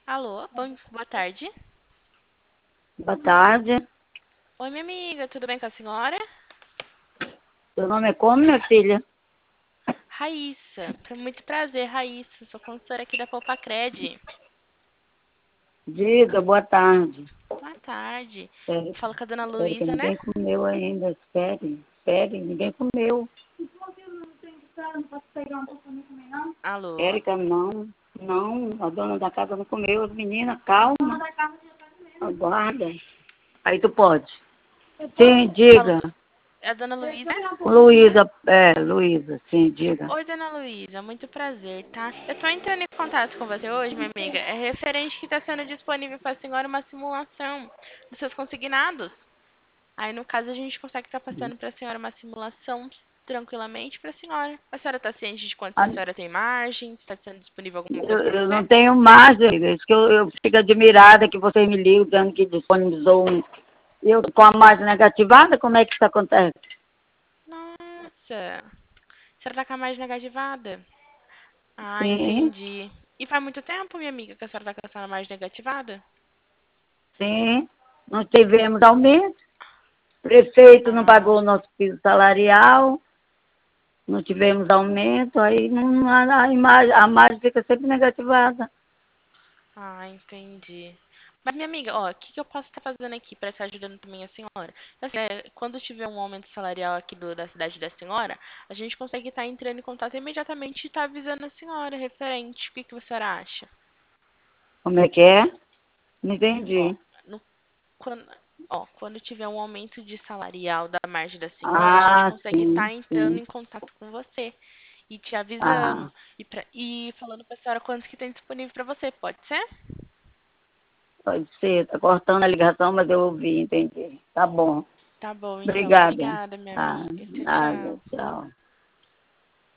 Alô, boa tarde. Boa tarde. Oi, minha amiga, tudo bem com a senhora? Seu nome é como, minha filha? Raíssa, muito prazer, Raíssa. Sou consultora aqui da Cred. Diga, boa tarde. Boa tarde. Espere, Falo com a dona espere que Luísa, né? ninguém comeu ainda. Espere, ninguém comeu. Alô? Érica, não, a dona da casa não comeu. Menina, calma, aguarda. Aí tu pode. Sim, Falo diga. é a dona Luísa? Luísa, sim, diga. Oi, dona Luísa, muito prazer, tá? Eu tô entrando em contato com você hoje, minha amiga. É referente que está sendo disponível para a senhora uma simulação dos seus consignados. Aí, no caso, a gente consegue estar passando para a senhora uma simulação tranquilamente para a senhora. A senhora está ciente de quanto a Ah, senhora tem margem? Está sendo disponível alguma coisa para eu você? não tenho margem, isso que eu fico admirada que vocês me ligam, dizendo que disponibilizou um. Eu com a margem negativada, como é que isso acontece? Nossa, a senhora está com a margem negativada? Ah, Sim, entendi. E faz muito tempo, minha amiga, que a senhora está com essa margem negativada? sim. Não tivemos aumento. O prefeito não pagou Ah, o nosso piso salarial, não tivemos aumento, aí a margem fica sempre negativada. entendi. Mas, minha amiga, ó, o que que eu posso estar fazendo aqui para estar ajudando também a senhora? Assim, quando tiver um aumento salarial aqui da cidade da senhora, a gente consegue estar entrando em contato imediatamente e estar avisando a senhora referente. O que que a senhora acha? Como é que é? Não Ó, entendi. no, quando, quando tiver um aumento de salarial da margem da senhora, a gente Ah, consegue estar sim, entrando sim. em contato com você e te avisando Ah, e falando para a senhora quantos que tem disponível para você, pode ser? pode ser, tá cortando a ligação, mas eu ouvi, entendi. Tá bom. Tá bom, então. Obrigada. Obrigada, minha Ah, amiga. Tchau, nada, tchau. tchau.